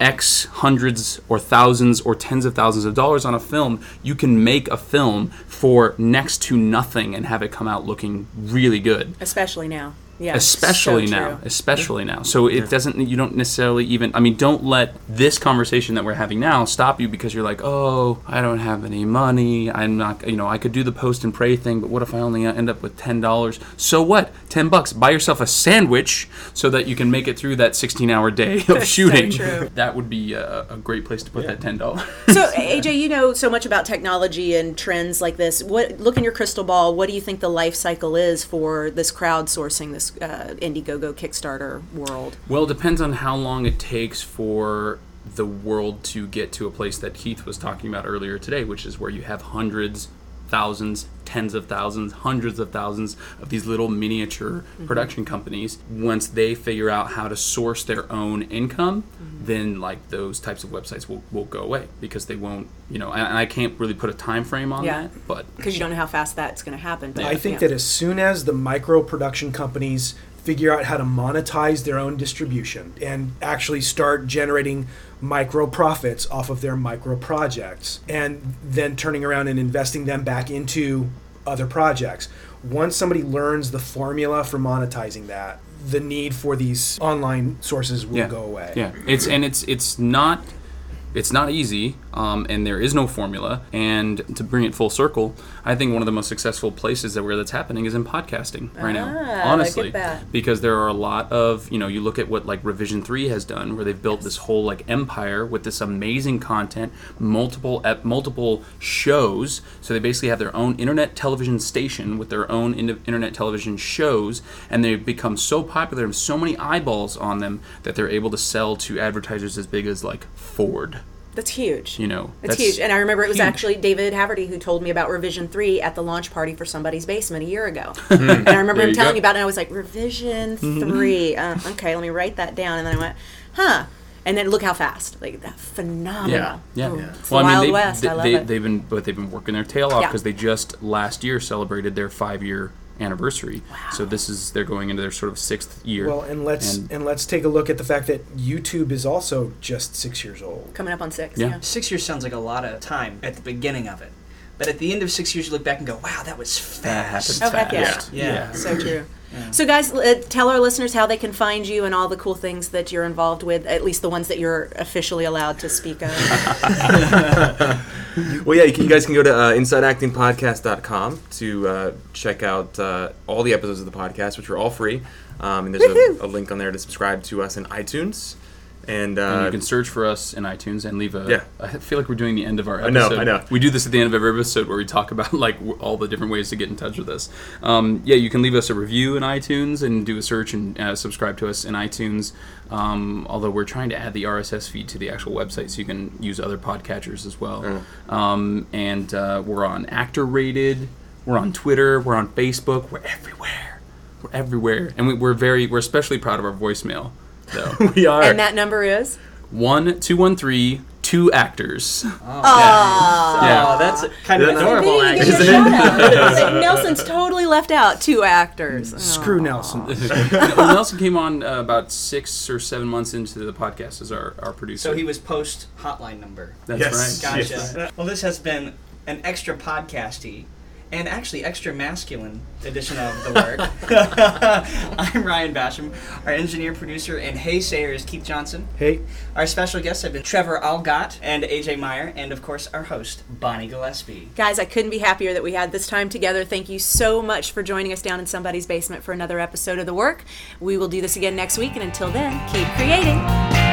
X hundreds or thousands or tens of thousands of dollars on a film. You can make a film for next to nothing and have it come out looking really good. Especially now. Yeah. Especially so now. true. Especially now. So it doesn't, you don't necessarily even, I mean, don't let this conversation that we're having now stop you because you're like, oh, I don't have any money. I'm not, you know, I could do the post and pray thing, but what if I only end up with ten dollars? So what? ten bucks. Buy yourself a sandwich so that you can make it through that sixteen hour day of So shooting. true. That would be a, a great place to put that ten dollars. So A J, you know so much about technology and trends like this. What look in your crystal ball? What do you think the life cycle is for this crowdsourcing, this uh, Indiegogo Kickstarter world? Well, it depends on how long it takes for the world to get to a place that Keith was talking about earlier today, which is where you have hundreds, thousands, tens of thousands, hundreds of thousands of these little miniature Mm-hmm. production companies. Once they figure out how to source their own income, Mm-hmm. then like those types of websites will, will go away because they won't, you know, and I can't really put a time frame on Yeah. that, but Because you don't know how fast that's going to happen. But, I think yeah. that as soon as the micro production companies figure out how to monetize their own distribution and actually start generating micro profits off of their micro projects and then turning around and investing them back into other projects. Once somebody learns the formula for monetizing that, the need for these online sources will yeah. go away. Yeah, it's and it's it's not it's not easy. um, and there is no formula. And to bring it full circle, I think one of the most successful places that where that's happening is in podcasting right Ah, now. Honestly, look at that. because there are a lot of, you know, you look at what like Revision three has done, where they've built this whole like empire with this amazing content, multiple ep- multiple shows. So they basically have their own internet television station with their own in- internet television shows, and they've become so popular and so many eyeballs on them that they're able to sell to advertisers as big as like Ford. That's huge. You know, It's that's huge. And I remember it was huge. actually David Haverty who told me about Revision three at the launch party for Somebody's Basement a year ago. And I remember There him you telling go. me about it, and I was like, Revision three. Uh, okay, let me write that down. And then I went, huh. And then look how fast. Like, that phenomenal. Yeah, yeah. Oh, yeah. It's the Wild West. They, I love they, it. They've been, but they've been working their tail off Yeah. because they just last year celebrated their five-year anniversary. Wow. So this is they're going into their sort of sixth year. Well, and let's And- and, let's take a look at the fact that YouTube is also just six years old. Coming up on six. Yeah. Yeah. Six years sounds like a lot of time at the beginning of it. But at the end of six years, you look back and go, wow, that was that happens fast. Oh, heck yeah. fast. Yeah. So true. Yeah. So, guys, uh, tell our listeners how they can find you and all the cool things that you're involved with, at least the ones that you're officially allowed to speak of. Well, yeah, you, can, you guys can go to uh, inside acting podcast dot com to uh, check out uh, all the episodes of the podcast, which are all free. Um, and there's a, a link on there to subscribe to us in iTunes. And, uh, And you can search for us in iTunes and leave a. Yeah. I feel like we're doing the end of our I know, episode. I know. We do this at the end of every episode where we talk about like w- all the different ways to get in touch with us. Um, yeah, you can leave us a review in iTunes and do a search and uh, subscribe to us in iTunes. Um, although we're trying to add the R S S feed to the actual website so you can use other podcatchers as well. Mm. Um, and uh, we're on Actor Rated. We're on Twitter. We're on Facebook. We're everywhere. We're everywhere, and we, we're very we're especially proud of our voicemail. Though. we are. And that number is? One two one three two actors. Aww. Yeah. Oh, that's kind of Isn't it? adorable, Hey, you actually. get a shout out. Nelson's totally left out. Two actors. Screw Aw. Nelson. Well, Nelson came on uh, about six or seven months into the podcast as our, our producer. So he was post hotline number. That's Yes. right. Gotcha. Yes. Well, this has been an extra podcasty and actually extra masculine edition of The Work. I'm Ryan Basham. Our engineer, producer, and haysayer is Keith Johnson. Hey, Our special guests have been Trevor Algott and A J Meyer, and of course our host, Bonnie Gillespie. Guys, I couldn't be happier that we had this time together. Thank you so much for joining us down in somebody's basement for another episode of The Work. We will do this again next week, and until then, keep creating.